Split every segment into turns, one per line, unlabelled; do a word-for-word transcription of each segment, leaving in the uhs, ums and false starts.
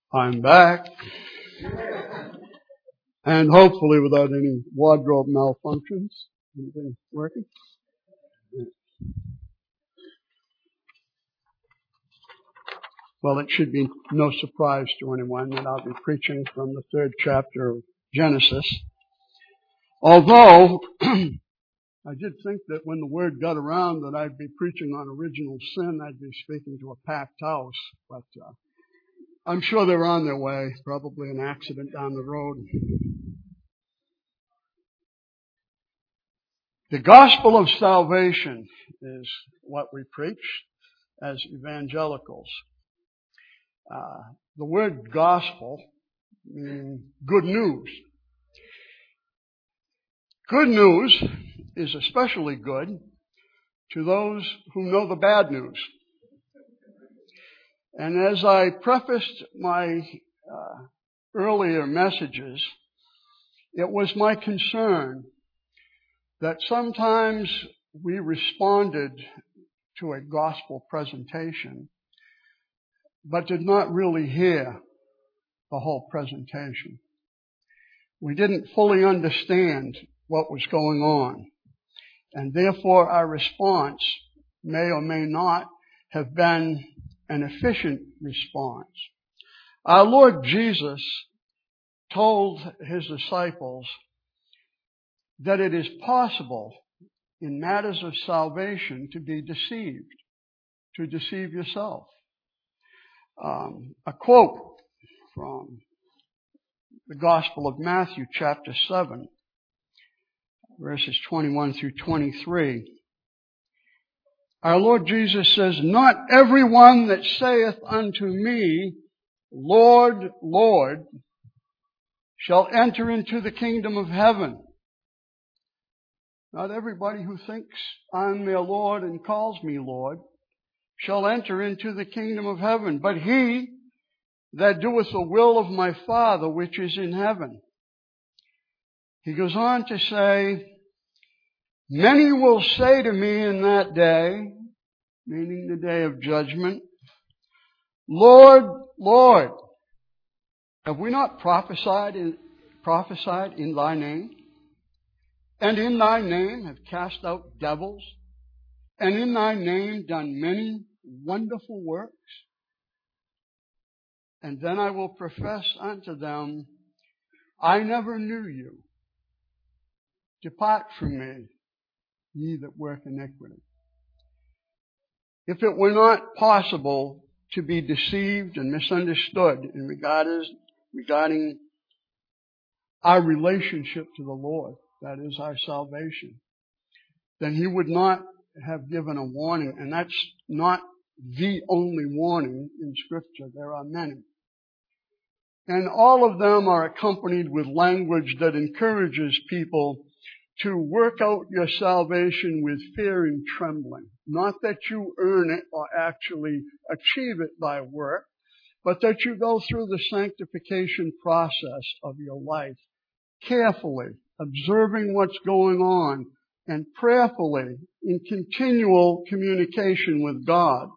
I'm back. And hopefully without any wardrobe malfunctions. Anything working? Well, it should be no surprise to anyone that I'll be preaching from the third chapter of Genesis. Although, I did think that when the word got around that I'd be preaching on original sin, I'd be speaking to a packed house. But uh, I'm sure they're on their way. Probably an accident down the road. The gospel of salvation is what we preach as evangelicals. Uh, the word gospel means good news. Good news is especially good to those who know the bad news. And as I prefaced my uh, earlier messages, it was my concern that sometimes we responded to a gospel presentation, but did not really hear the whole presentation. We didn't fully understand what was going on, and therefore our response may or may not have been an efficient response. Our Lord Jesus told His disciples that it is possible in matters of salvation to be deceived, to deceive yourself. Um, a quote from the Gospel of Matthew, chapter seven, verses twenty-one through twenty-three. Our Lord Jesus says, "Not everyone that saith unto me, Lord, Lord, shall enter into the kingdom of heaven." Not everybody who thinks I'm their Lord and calls me Lord shall enter into the kingdom of heaven, but he that doeth the will of my Father which is in heaven. He goes on to say, "Many will say to me in that day," meaning the day of judgment, "Lord, Lord, have we not prophesied in, prophesied in thy name? And in thy name have cast out devils, and in thy name done many wonderful works? And then I will profess unto them, I never knew you. Depart from me, ye that work iniquity." If it were not possible to be deceived and misunderstood in regarding, regarding our relationship to the Lord, that is our salvation, then He would not have given a warning. And that's not the only warning in Scripture. There are many. And all of them are accompanied with language that encourages people to work out your salvation with fear and trembling. Not that you earn it or actually achieve it by work, but that you go through the sanctification process of your life carefully, observing what's going on, and prayerfully in continual communication with God.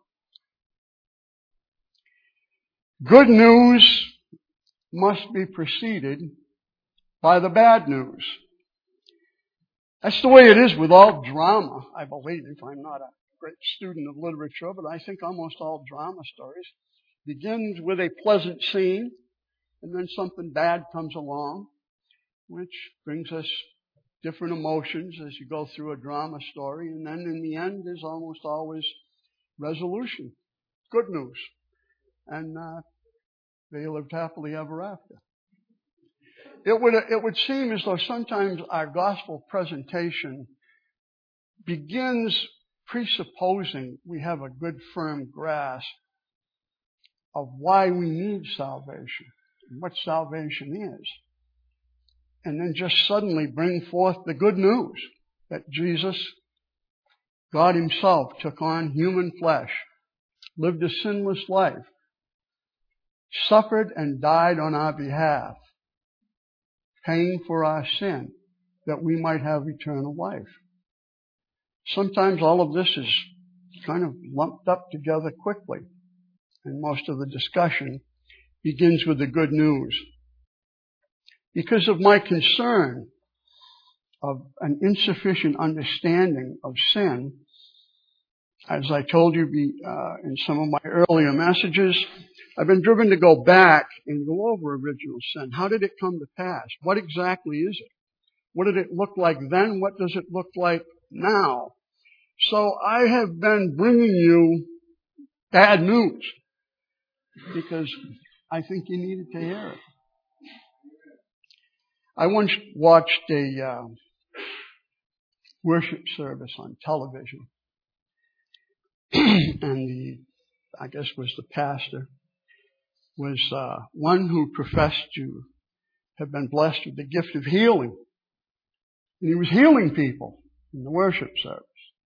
Good news must be preceded by the bad news. That's the way it is with all drama, I believe. I'm not a great student of literature, but I think almost all drama stories begins with a pleasant scene, and then something bad comes along, which brings us different emotions as you go through a drama story, and then in the end there's almost always resolution, good news, and uh, they lived happily ever after. It would it would seem as though sometimes our gospel presentation begins presupposing we have a good firm grasp of why we need salvation and what salvation is. And then just suddenly bring forth the good news that Jesus, God Himself, took on human flesh, lived a sinless life, suffered and died on our behalf, paying for our sin that we might have eternal life. Sometimes all of this is kind of lumped up together quickly in most of the discussion begins with the good news. Because of my concern of an insufficient understanding of sin, as I told you uh, in some of my earlier messages, I've been driven to go back and go over original sin. How did it come to pass? What exactly is it? What did it look like then? What does it look like now? So I have been bringing you bad news because I think you needed to hear it. I once watched a uh, worship service on television, and the, I guess was the pastor, was uh, one who professed to have been blessed with the gift of healing. And he was healing people in the worship service.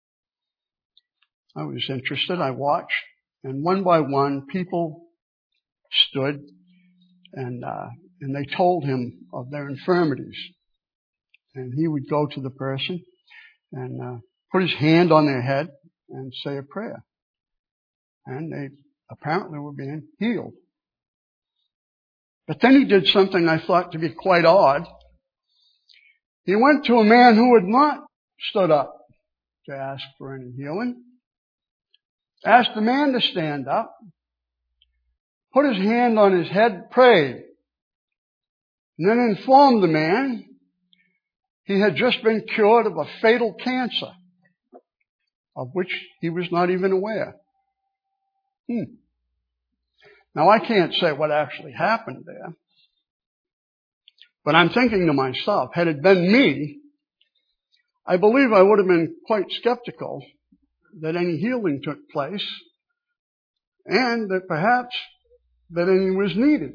I was interested. I watched, and one by one, people stood and uh, and they told him of their infirmities. And he would go to the person and uh, put his hand on their head and say a prayer. And they apparently were being healed. But then he did something I thought to be quite odd. He went to a man who had not stood up to ask for any healing, asked the man to stand up, put his hand on his head, prayed, and then informed the man he had just been cured of a fatal cancer, of which he was not even aware. Hmm. Now, I can't say what actually happened there, but I'm thinking to myself, had it been me, I believe I would have been quite skeptical that any healing took place and that perhaps that any was needed.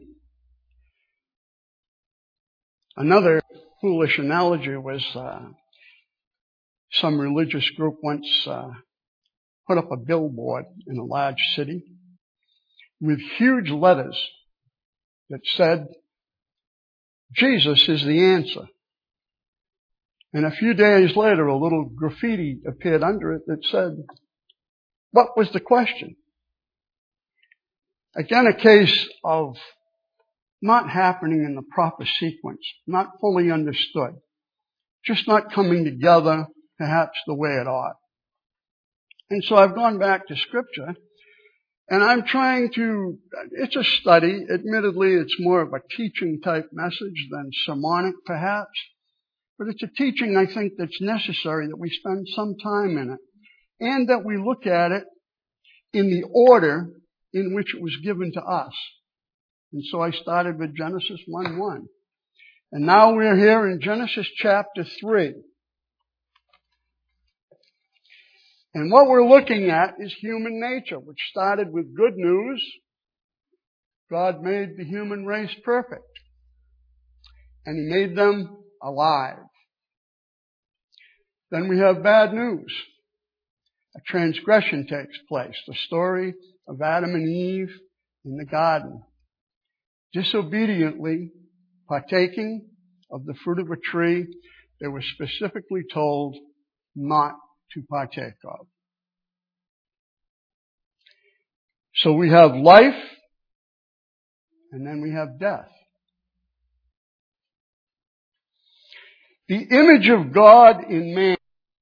Another foolish analogy was uh, some religious group once uh, put up a billboard in a large city with huge letters that said, Jesus is the answer. And a few days later, a little graffiti appeared under it that said, what was the question? Again, a case of not happening in the proper sequence, not fully understood, just not coming together perhaps the way it ought. And so I've gone back to Scripture, and I'm trying to, it's a study. Admittedly, it's more of a teaching type message than sermonic perhaps, but it's a teaching I think that's necessary that we spend some time in it, and that we look at it in the order in which it was given to us. And so I started with Genesis one one. And now we're here in Genesis chapter three. And what we're looking at is human nature, which started with good news. God made the human race perfect. And He made them alive. Then we have bad news. A transgression takes place. The story of Adam and Eve in the garden, disobediently partaking of the fruit of a tree they were specifically told not to partake of. So we have life, and then we have death. The image of God in man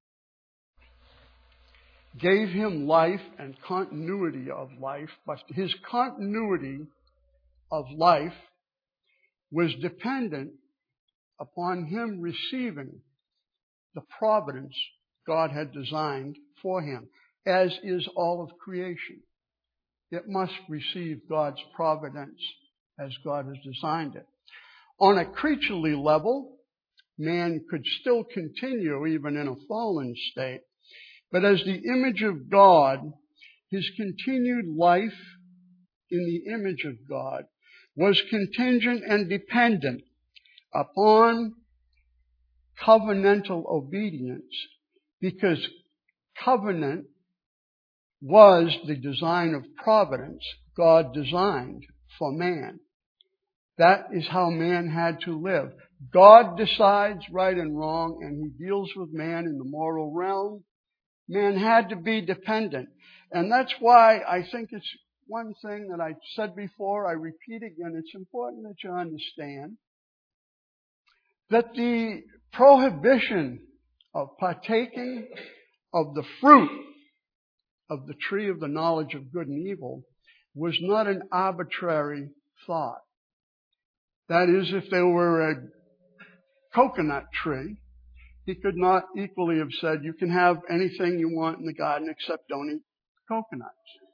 gave him life and continuity of life, but his continuity of life was dependent upon him receiving the providence God had designed for him, as is all of creation. It must receive God's providence as God has designed it. On a creaturely level, man could still continue even in a fallen state, but as the image of God, his continued life in the image of God was contingent and dependent upon covenantal obedience, because covenant was the design of providence God designed for man. That is how man had to live. God decides right and wrong, and He deals with man in the moral realm. Man had to be dependent. And that's why I think it's one thing that I said before, I repeat again, it's important that you understand that the prohibition of partaking of the fruit of the tree of the knowledge of good and evil was not an arbitrary thought. That is, if there were a coconut tree, he could not equally have said, you can have anything you want in the garden except don't eat coconuts.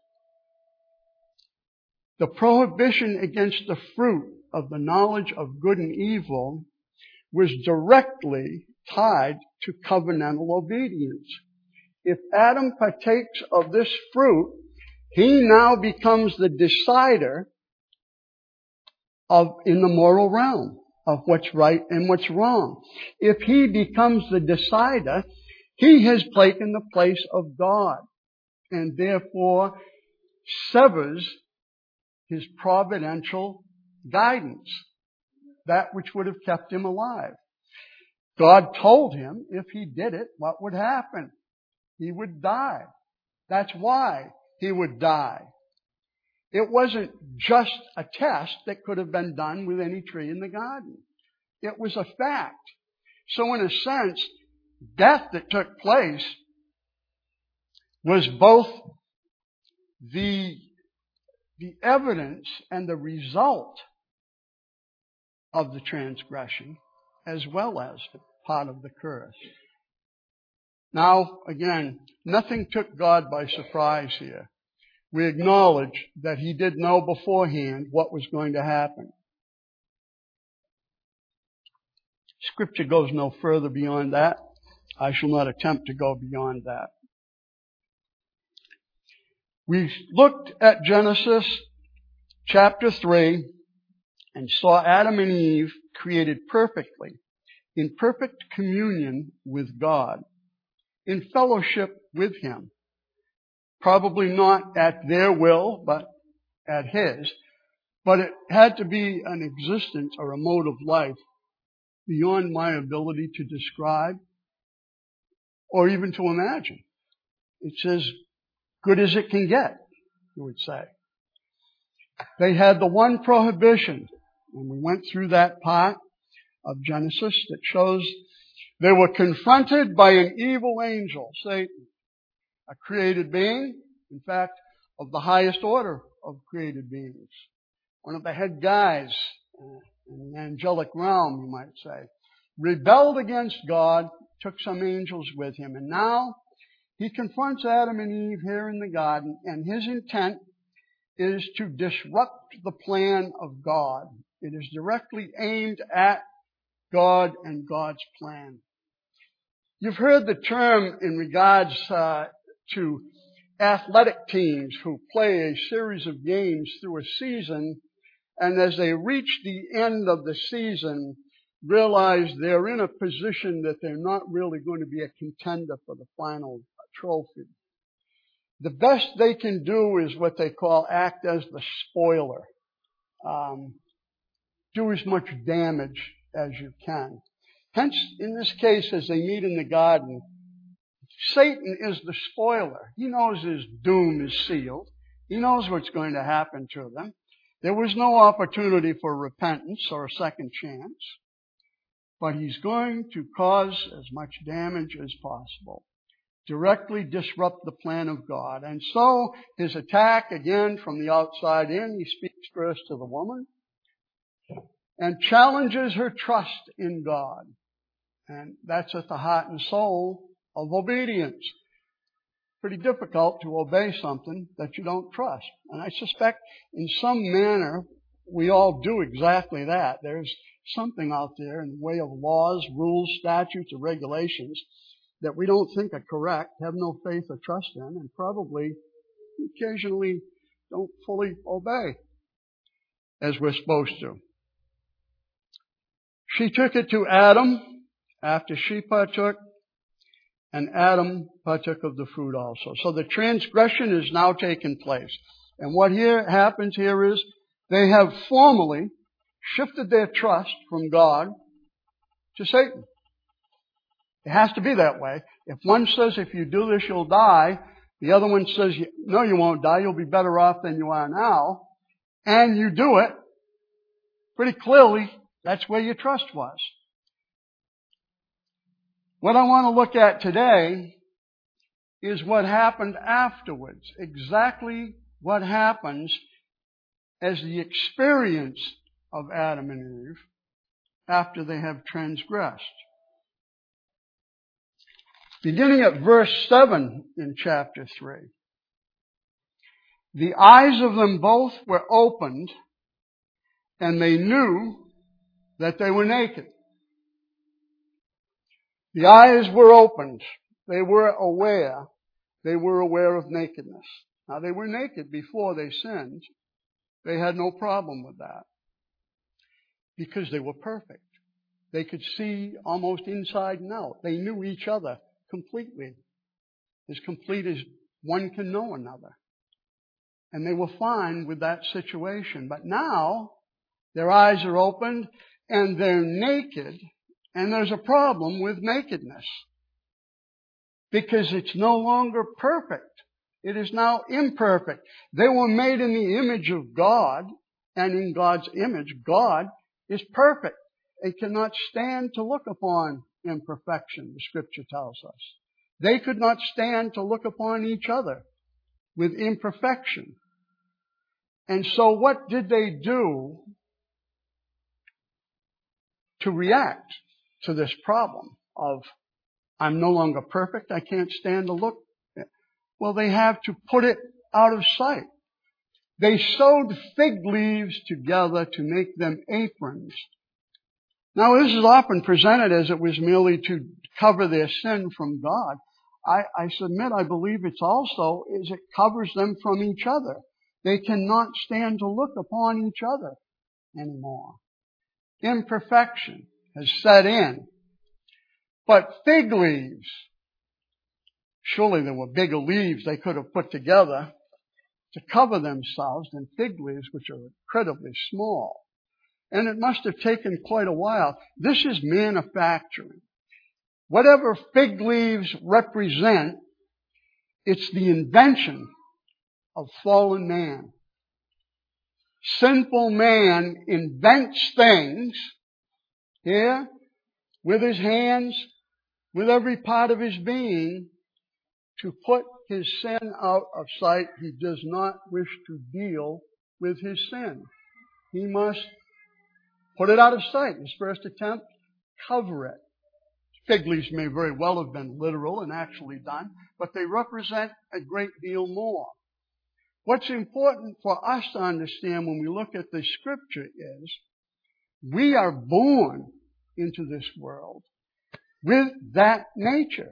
The prohibition against the fruit of the knowledge of good and evil was directly tied to covenantal obedience. If Adam partakes of this fruit, he now becomes the decider of, in the moral realm, of what's right and what's wrong. If he becomes the decider, he has taken the place of God and therefore severs his providential guidance, that which would have kept him alive. God told him if he did it, what would happen? He would die. That's why he would die. It wasn't just a test that could have been done with any tree in the garden. It was a fact. So in a sense, death that took place was both the, the evidence and the result of the transgression, as well as part of the curse. Now, again, nothing took God by surprise here. We acknowledge that he did know beforehand what was going to happen. Scripture goes no further beyond that. I shall not attempt to go beyond that. We looked at Genesis chapter three and saw Adam and Eve created perfectly, in perfect communion with God, in fellowship with him. Probably not at their will, but at his. But it had to be an existence or a mode of life beyond my ability to describe or even to imagine. It's as good as it can get, you would say. They had the one prohibition, and we went through that part of Genesis that shows they were confronted by an evil angel, Satan, a created being, in fact, of the highest order of created beings. One of the head guys in the angelic realm, you might say, rebelled against God, took some angels with him, and now he confronts Adam and Eve here in the garden, and his intent is to disrupt the plan of God. It is directly aimed at God and God's plan. You've heard the term in regards uh, to athletic teams who play a series of games through a season, and as they reach the end of the season, realize they're in a position that they're not really going to be a contender for the final trophy. The best they can do is what they call act as the spoiler. Um, do as much damage as you can. Hence, in this case, as they meet in the garden, Satan is the spoiler. He knows his doom is sealed. He knows what's going to happen to them. There was no opportunity for repentance or a second chance, but he's going to cause as much damage as possible, directly disrupt the plan of God. And so his attack, again, from the outside in, he speaks first to the woman and challenges her trust in God. And that's at the heart and soul of obedience. Pretty difficult to obey something that you don't trust. And I suspect in some manner we all do exactly that. There's something out there in the way of laws, rules, statutes, or regulations that we don't think are correct, have no faith or trust in, and probably occasionally don't fully obey as we're supposed to. She took it to Adam after she partook, and Adam partook of the fruit also. So the transgression is now taken place. And what here happens here is they have formally shifted their trust from God to Satan. It has to be that way. If one says, if you do this, you'll die, The other one says, no, you won't die. You'll be better off than you are now. And you do it. Pretty clearly, that's where your trust was. What I want to look at today is what happened afterwards. Exactly what happens as the experience of Adam and Eve after they have transgressed. Beginning at verse seven in chapter three. The eyes of them both were opened, and they knew that they were naked. The eyes were opened. They were aware. They were aware of nakedness. Now, they were naked before they sinned. They had no problem with that because they were perfect. They could see almost inside and out. They knew each other completely, as complete as one can know another. And they were fine with that situation. But now, their eyes are opened and they're naked, and there's a problem with nakedness. Because it's no longer perfect. It is now imperfect. They were made in the image of God, and in God's image, God is perfect. They cannot stand to look upon imperfection, the Scripture tells us. They could not stand to look upon each other with imperfection. And so what did they do to react to this problem of, I'm no longer perfect, I can't stand to look? Well, they have to put it out of sight. They sewed fig leaves together to make them aprons. Now, this is often presented as it was merely to cover their sin from God. I, I submit, I believe it's also is it covers them from each other. They cannot stand to look upon each other anymore. Imperfection has set in. But fig leaves, surely there were bigger leaves they could have put together to cover themselves than fig leaves, which are incredibly small. And it must have taken quite a while. This is manufacturing. Whatever fig leaves represent, it's the invention of fallen man. Sinful man invents things here with his hands, with every part of his being, to put his sin out of sight. He does not wish to deal with his sin. He must put it out of sight. His first attempt, cover it. Fig leaves may very well have been literal and actually done, but they represent a great deal more. What's important for us to understand when we look at this Scripture is we are born into this world with that nature.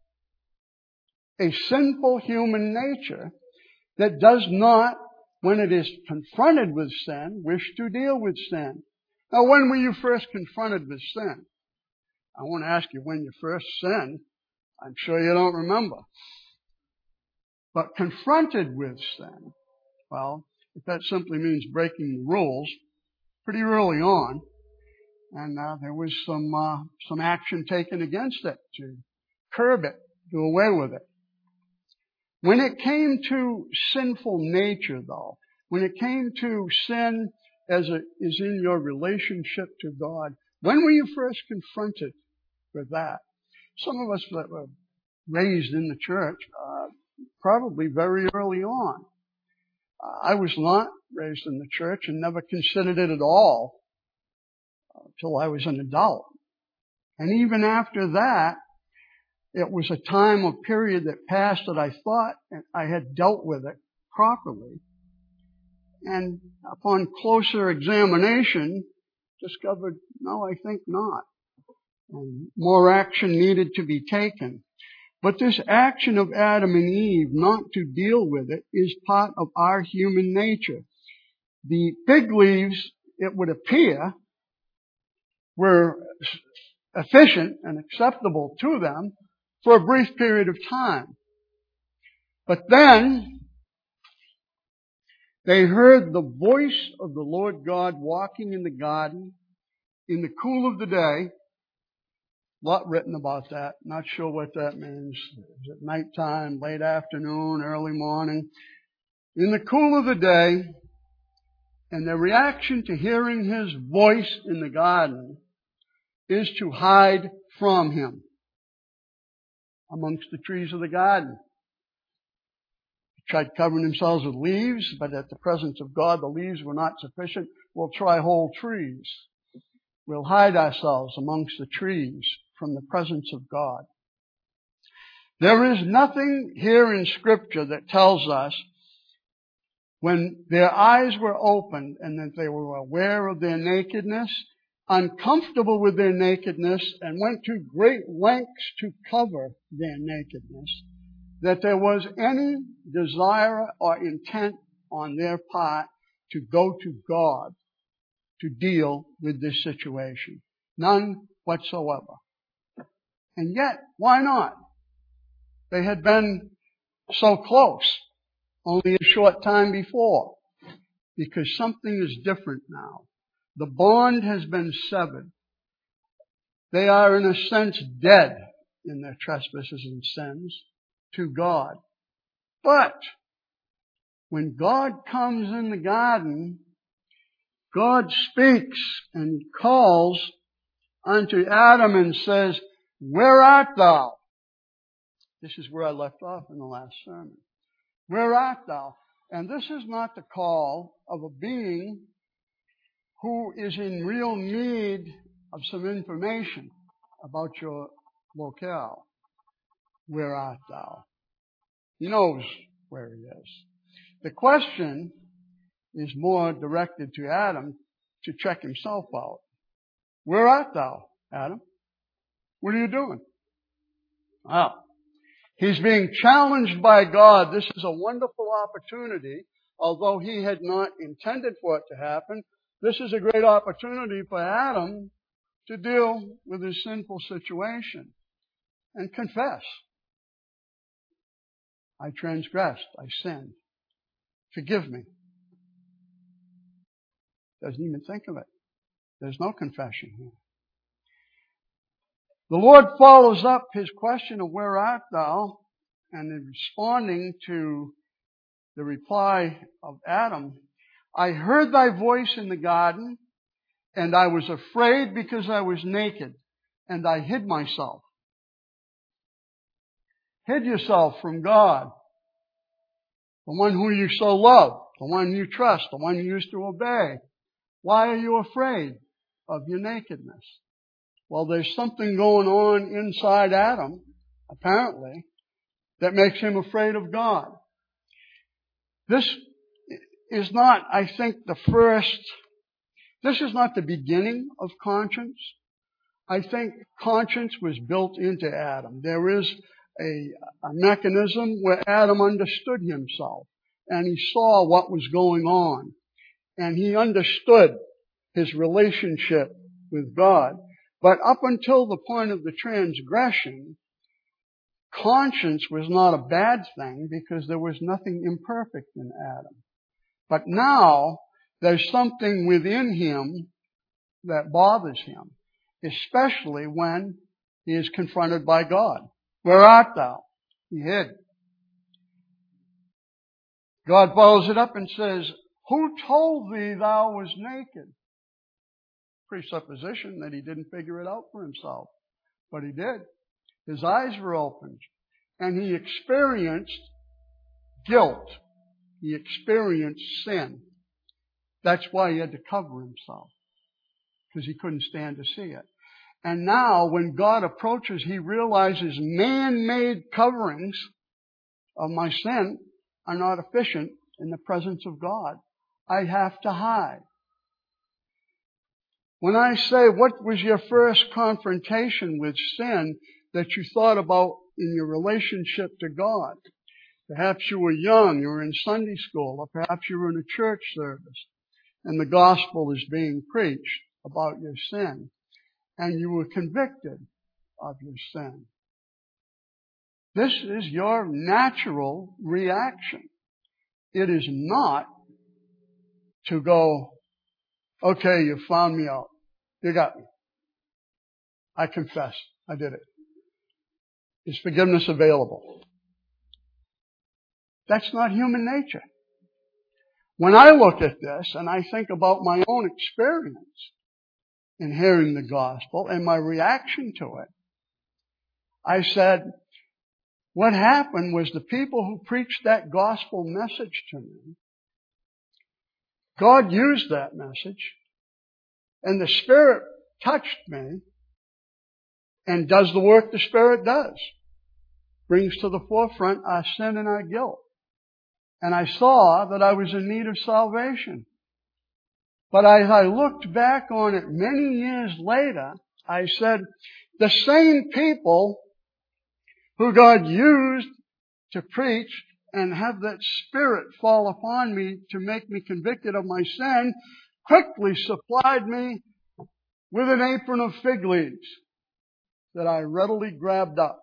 A sinful human nature that does not, when it is confronted with sin, wish to deal with sin. Now, when were you first confronted with sin? I won't ask you when you first sinned. I'm sure you don't remember. But confronted with sin, well, if that simply means breaking the rules, pretty early on, and uh, there was some uh, some action taken against it to curb it, do away with it. When it came to sinful nature, though, when it came to sin as it is in your relationship to God, when were you first confronted with that? Some of us that were raised in the church, uh, probably very early on. Uh, I was not raised in the church and never considered it at all until I was an adult. And even after that, it was a time or period that passed that I thought I had dealt with it properly. And upon closer examination, discovered, no, I think not. And more action needed to be taken. But this action of Adam and Eve not to deal with it is part of our human nature. The fig leaves, it would appear, were efficient and acceptable to them for a brief period of time. But then they heard the voice of the Lord God walking in the garden in the cool of the day, A lot written about that. Not sure what that means. Is it nighttime, late afternoon, early morning? In the cool of the day, and their reaction to hearing His voice in the garden is to hide from Him amongst the trees of the garden. They tried covering themselves with leaves, but at the presence of God, the leaves were not sufficient. We'll try whole trees. We'll hide ourselves amongst the trees from the presence of God. There is nothing here in Scripture that tells us when their eyes were opened and that they were aware of their nakedness, uncomfortable with their nakedness, and went to great lengths to cover their nakedness, that there was any desire or intent on their part to go to God to deal with this situation. None whatsoever. And yet, why not? They had been so close only a short time before, because something is different now. The bond has been severed. They are, in a sense, dead in their trespasses and sins to God. But when God comes in the garden, God speaks and calls unto Adam and says, "Where art thou?" This is where I left off in the last sermon. Where art thou? And this is not the call of a being who is in real need of some information about your locale. Where art thou? He knows where he is. The question is more directed to Adam to check himself out. Where art thou, Adam? What are you doing? Well, he's being challenged by God. This is a wonderful opportunity. Although he had not intended for it to happen, this is a great opportunity for Adam to deal with his sinful situation and confess. I transgressed. I sinned. Forgive me. Doesn't even think of it. There's no confession here. The Lord follows up His question of where art thou, and in responding to the reply of Adam, I heard thy voice in the garden, and I was afraid because I was naked, and I hid myself. Hid yourself from God, the one who you so love, the one you trust, the one you used to obey. Why are you afraid of your nakedness? Well, there's something going on inside Adam, apparently, that makes him afraid of God. This is not, I think, the first, this is not the beginning of conscience. I think conscience was built into Adam. There is a, a mechanism where Adam understood himself, and he saw what was going on, and he understood his relationship with God. But up until the point of the transgression, conscience was not a bad thing because there was nothing imperfect in Adam. But now there's something within him that bothers him, especially when he is confronted by God. Where art thou? He hid. God follows it up and says, who told thee thou was naked? Presupposition that he didn't figure it out for himself. But he did. His eyes were opened. And he experienced guilt. He experienced sin. That's why he had to cover himself. Because he couldn't stand to see it. And now, when God approaches, he realizes man-made coverings of my sin are not efficient in the presence of God. I have to hide. When I say, what was your first confrontation with sin that you thought about in your relationship to God? Perhaps you were young, you were in Sunday school, or perhaps you were in a church service, and the gospel is being preached about your sin, and you were convicted of your sin. This is your natural reaction. It is not to go, okay, you found me out. You got me. I confess. I did it. Is forgiveness available? That's not human nature. When I look at this and I think about my own experience in hearing the gospel and my reaction to it, I said, what happened was the people who preached that gospel message to me, God used that message, and the Spirit touched me and does the work the Spirit does. Brings to the forefront our sin and our guilt. And I saw that I was in need of salvation. But as I looked back on it many years later, I said, the same people who God used to preach and have that Spirit fall upon me to make me convicted of my sin, quickly supplied me with an apron of fig leaves that I readily grabbed up.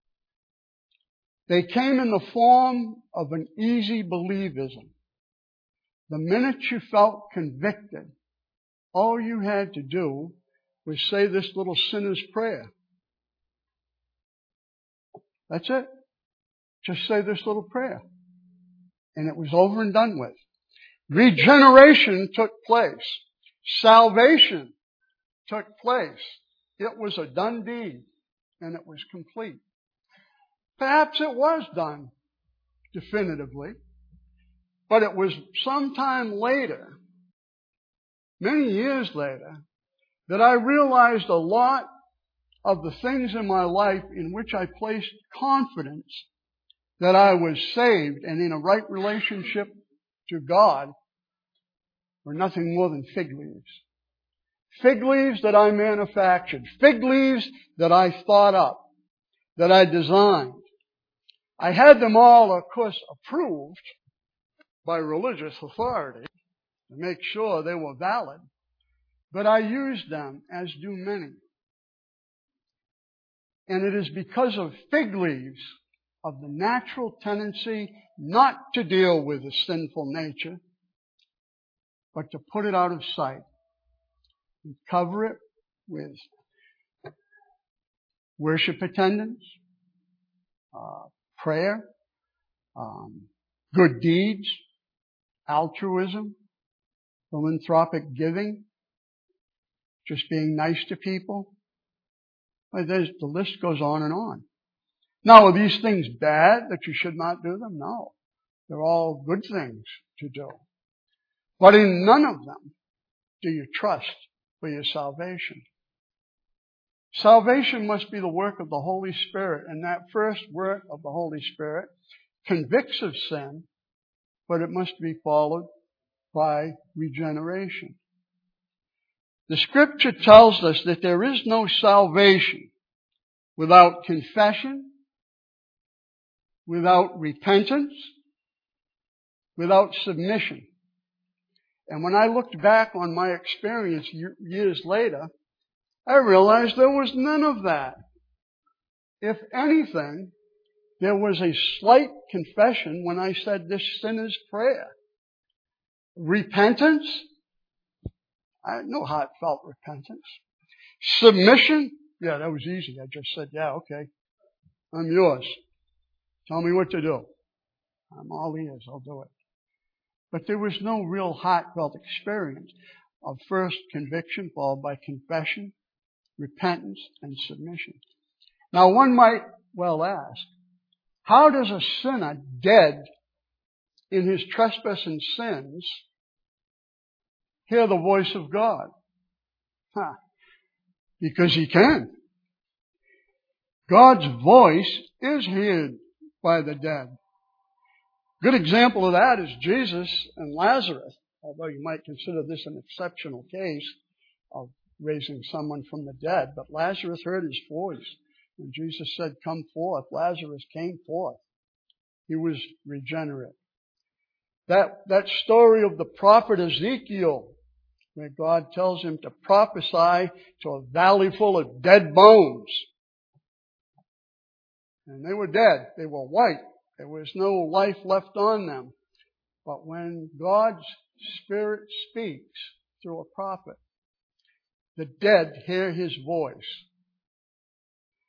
They came in the form of an easy believism. The minute you felt convicted, all you had to do was say this little sinner's prayer. That's it. Just say this little prayer. And it was over and done with. Regeneration took place. Salvation took place. It was a done deed. And it was complete. Perhaps it was done definitively. But it was sometime later, many years later, that I realized a lot of the things in my life in which I placed confidence that I was saved and in a right relationship to God were nothing more than fig leaves. Fig leaves that I manufactured. Fig leaves that I thought up, that I designed. I had them all, of course, approved by religious authority to make sure they were valid. But I used them, as do many. And it is because of fig leaves, of the natural tendency not to deal with the sinful nature, but to put it out of sight and cover it with worship attendance, uh, prayer, um, good deeds, altruism, philanthropic giving, just being nice to people. Well, the list goes on and on. Now, are these things bad that you should not do them? No. They're all good things to do. But in none of them do you trust for your salvation. Salvation must be the work of the Holy Spirit, and that first work of the Holy Spirit convicts of sin, but it must be followed by regeneration. The Scripture tells us that there is no salvation without confession, without repentance, without submission. And when I looked back on my experience years later, I realized there was none of that. If anything, there was a slight confession when I said this sinner's prayer. Repentance? I had no heartfelt repentance. Submission? Yeah, that was easy. I just said, yeah, okay. I'm yours. Tell me what to do. I'm all ears. I'll do it. But there was no real heartfelt experience of first conviction followed by confession, repentance, and submission. Now one might well ask, how does a sinner dead in his trespass and sins hear the voice of God? Huh. Because he can. God's voice is heard by the dead. Good example of that is Jesus and Lazarus, although you might consider this an exceptional case of raising someone from the dead. But Lazarus heard his voice. When Jesus said, come forth, Lazarus came forth. He was regenerate. That, that story of the prophet Ezekiel, where God tells him to prophesy to a valley full of dead bones. And they were dead. They were white. There was no life left on them. But when God's Spirit speaks through a prophet, the dead hear His voice.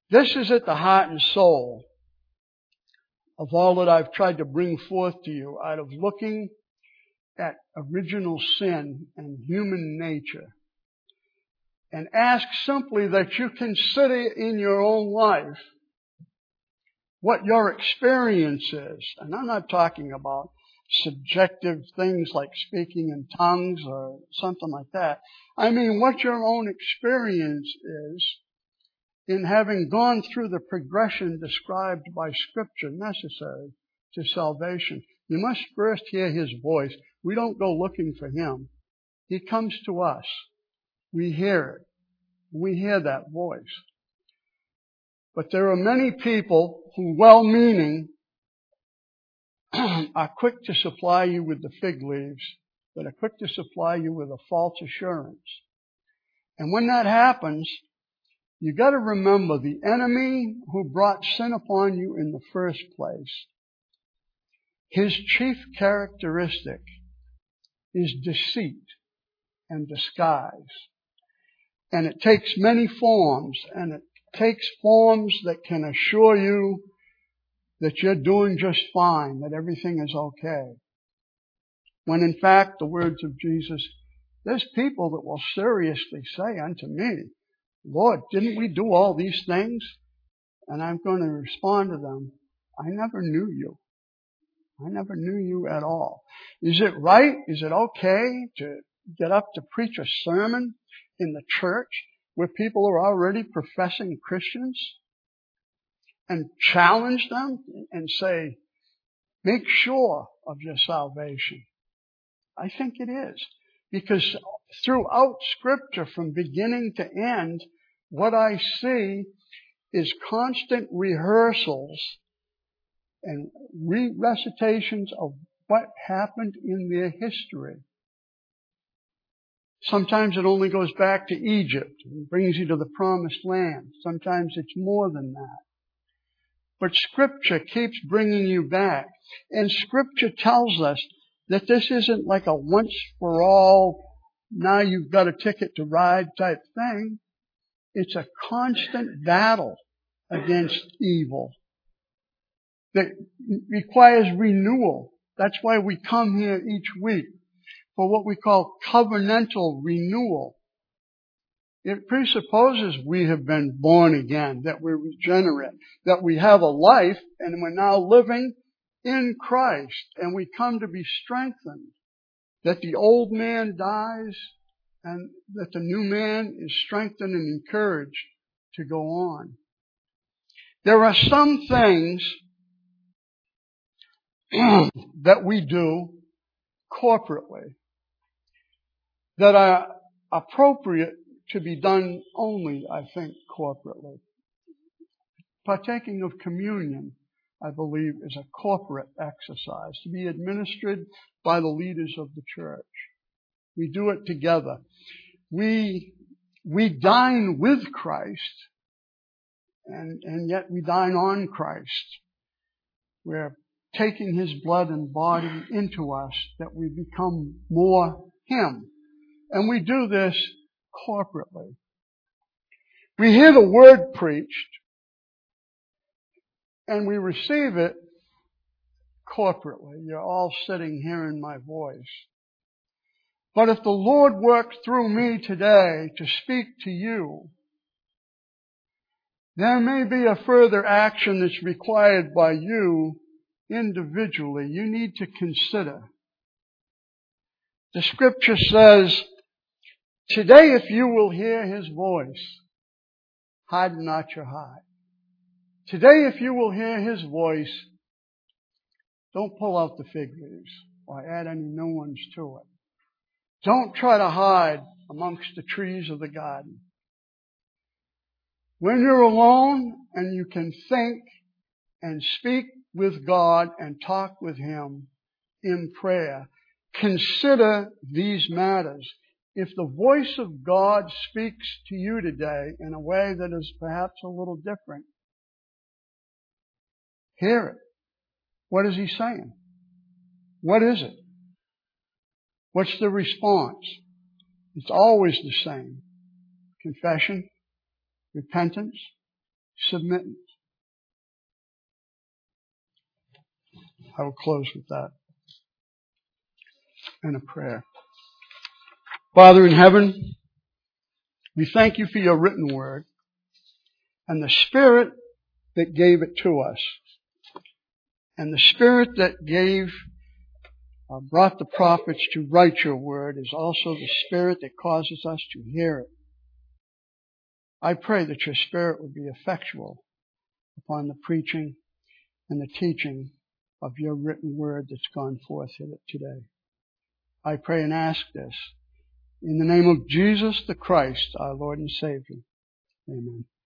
This is at the heart and soul of all that I've tried to bring forth to you out of looking at original sin and human nature. And ask simply that you consider in your own life what your experience is. And I'm not talking about subjective things like speaking in tongues or something like that. I mean what your own experience is in having gone through the progression described by Scripture necessary to salvation. You must first hear His voice. We don't go looking for Him. He comes to us. We hear it. We hear that voice. But there are many people who, well-meaning, are quick to supply you with the fig leaves, that are quick to supply you with a false assurance. And when that happens, you got to remember the enemy who brought sin upon you in the first place. His chief characteristic is deceit and disguise. And it takes many forms, and it takes forms that can assure you that you're doing just fine, that everything is okay. When in fact, the words of Jesus, there's people that will seriously say unto me, Lord, didn't we do all these things? And I'm going to respond to them, I never knew you. I never knew you at all. Is it right? Is it okay to get up to preach a sermon in the church where people are already professing Christians and challenge them and say, make sure of your salvation? I think it is. Because throughout Scripture, from beginning to end, what I see is constant rehearsals and re-recitations of what happened in their history. Sometimes it only goes back to Egypt and brings you to the promised land. Sometimes it's more than that. But Scripture keeps bringing you back. And Scripture tells us that this isn't like a once-for-all, now you've got a ticket to ride type thing. It's a constant battle against evil that requires renewal. That's why we come here each week for what we call covenantal renewal. It presupposes we have been born again, that we're regenerate, that we have a life and we're now living in Christ, and we come to be strengthened, that the old man dies and that the new man is strengthened and encouraged to go on. There are some things that we do corporately that are appropriate to be done only, I think, corporately. Partaking of communion, I believe, is a corporate exercise to be administered by the leaders of the church. We do it together. We, we dine with Christ, and, and yet we dine on Christ. We're taking His blood and body into us that we become more Him. And we do this corporately. We hear the Word preached, and we receive it corporately. You're all sitting hearing my voice. But if the Lord worked through me today to speak to you, there may be a further action that's required by you individually. You need to consider. The Scripture says, today if you will hear His voice, harden not your heart. Today if you will hear His voice, don't pull out the fig leaves or add any new ones to it. Don't try to hide amongst the trees of the garden. When you're alone and you can think and speak with God and talk with Him in prayer, consider these matters. If the voice of God speaks to you today in a way that is perhaps a little different, hear it. What is He saying? What is it? What's the response? It's always the same. Confession, repentance, submitting. I will close with that and a prayer. Father in heaven, we thank you for your written word and the Spirit that gave it to us. And the Spirit that gave, uh, brought the prophets to write your word is also the Spirit that causes us to hear it. I pray that your Spirit would be effectual upon the preaching and the teaching of your written word that's gone forth here today. I pray and ask this in the name of Jesus the Christ, our Lord and Savior. Amen.